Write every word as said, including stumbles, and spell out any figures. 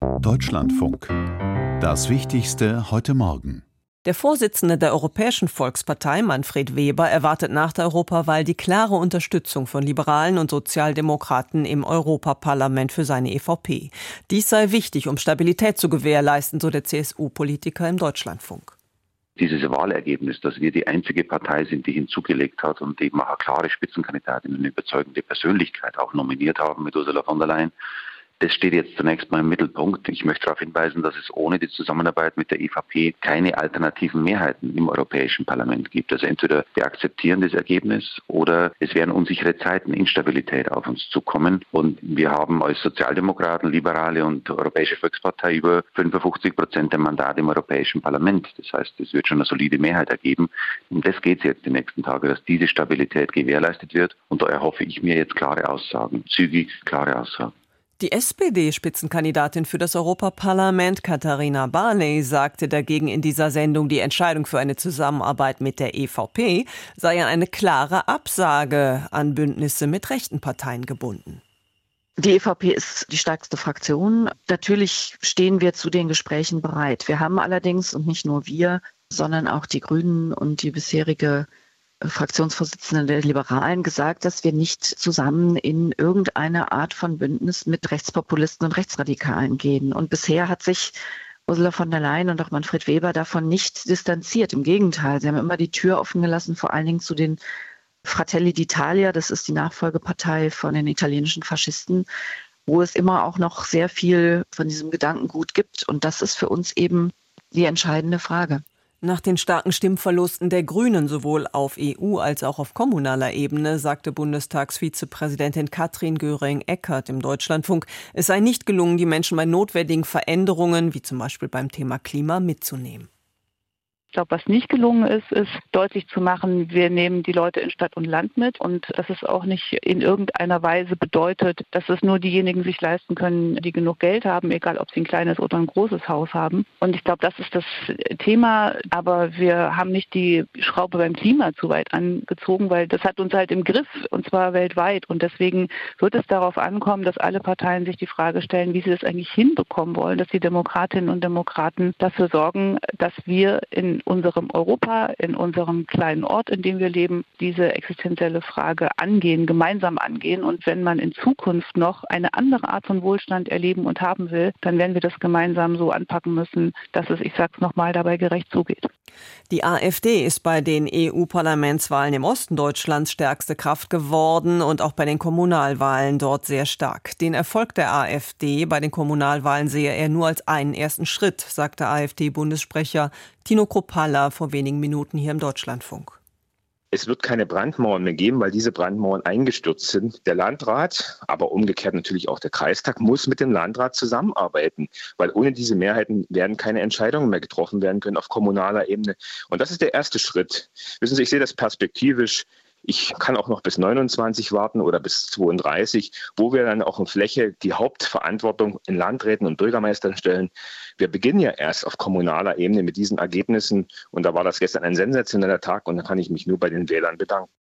Deutschlandfunk. Das Wichtigste heute Morgen. Der Vorsitzende der Europäischen Volkspartei, Manfred Weber, erwartet nach der Europawahl die klare Unterstützung von Liberalen und Sozialdemokraten im Europaparlament für seine E V P. Dies sei wichtig, um Stabilität zu gewährleisten, so der C S U-Politiker im Deutschlandfunk. Dieses Wahlergebnis, dass wir die einzige Partei sind, die hinzugelegt hat und eben auch eine klare Spitzenkandidatin, eine überzeugende Persönlichkeit auch nominiert haben mit Ursula von der Leyen, das steht jetzt zunächst mal im Mittelpunkt. Ich möchte darauf hinweisen, dass es ohne die Zusammenarbeit mit der E V P keine alternativen Mehrheiten im Europäischen Parlament gibt. Also entweder wir akzeptieren das Ergebnis oder es werden unsichere Zeiten, Instabilität auf uns zukommen. Und wir haben als Sozialdemokraten, Liberale und Europäische Volkspartei über fünfundfünfzig Prozent der Mandate im Europäischen Parlament. Das heißt, es wird schon eine solide Mehrheit ergeben. Um das geht es jetzt die nächsten Tage, dass diese Stabilität gewährleistet wird. Und da erhoffe ich mir jetzt klare Aussagen, zügig klare Aussagen. Die S P D-Spitzenkandidatin für das Europaparlament, Katharina Barley, sagte dagegen in dieser Sendung, die Entscheidung für eine Zusammenarbeit mit der E V P sei an eine klare Absage an Bündnisse mit rechten Parteien gebunden. Die E V P ist die stärkste Fraktion. Natürlich stehen wir zu den Gesprächen bereit. Wir haben allerdings, und nicht nur wir, sondern auch die Grünen und die bisherige Fraktionsvorsitzende der Liberalen gesagt, dass wir nicht zusammen in irgendeine Art von Bündnis mit Rechtspopulisten und Rechtsradikalen gehen. Und bisher hat sich Ursula von der Leyen und auch Manfred Weber davon nicht distanziert. Im Gegenteil, sie haben immer die Tür offen gelassen, vor allen Dingen zu den Fratelli d'Italia, das ist die Nachfolgepartei von den italienischen Faschisten, wo es immer auch noch sehr viel von diesem Gedankengut gibt. Und das ist für uns eben die entscheidende Frage. Nach den starken Stimmverlusten der Grünen sowohl auf E U- als auch auf kommunaler Ebene sagte Bundestagsvizepräsidentin Katrin Göring-Eckardt im Deutschlandfunk, es sei nicht gelungen, die Menschen bei notwendigen Veränderungen, wie zum Beispiel beim Thema Klima, mitzunehmen. Ich glaube, was nicht gelungen ist, ist deutlich zu machen, wir nehmen die Leute in Stadt und Land mit und dass es auch nicht in irgendeiner Weise bedeutet, dass es nur diejenigen sich leisten können, die genug Geld haben, egal ob sie ein kleines oder ein großes Haus haben. Und ich glaube, das ist das Thema, aber wir haben nicht die Schraube beim Klima zu weit angezogen, weil das hat uns halt im Griff und zwar weltweit. Und deswegen wird es darauf ankommen, dass alle Parteien sich die Frage stellen, wie sie das eigentlich hinbekommen wollen, dass die Demokratinnen und Demokraten dafür sorgen, dass wir in unserem Europa, in unserem kleinen Ort, in dem wir leben, diese existenzielle Frage angehen, gemeinsam angehen. Und wenn man in Zukunft noch eine andere Art von Wohlstand erleben und haben will, dann werden wir das gemeinsam so anpacken müssen, dass es, ich sage es nochmal, dabei gerecht zugeht. Die AfD ist bei den E U-Parlamentswahlen im Osten Deutschlands stärkste Kraft geworden und auch bei den Kommunalwahlen dort sehr stark. Den Erfolg der AfD bei den Kommunalwahlen sehe er nur als einen ersten Schritt, sagte AfD-Bundessprecher Tino Kruppalla vor wenigen Minuten hier im Deutschlandfunk. Es wird keine Brandmauern mehr geben, weil diese Brandmauern eingestürzt sind. Der Landrat, aber umgekehrt natürlich auch der Kreistag, muss mit dem Landrat zusammenarbeiten, weil ohne diese Mehrheiten werden keine Entscheidungen mehr getroffen werden können auf kommunaler Ebene. Und das ist der erste Schritt. Wissen Sie, ich sehe das perspektivisch. Ich kann auch noch bis neunundzwanzig warten oder bis zweiunddreißig, wo wir dann auch in Fläche die Hauptverantwortung in Landräten und Bürgermeistern stellen. Wir beginnen ja erst auf kommunaler Ebene mit diesen Ergebnissen und da war das gestern ein sensationeller Tag und da kann ich mich nur bei den Wählern bedanken.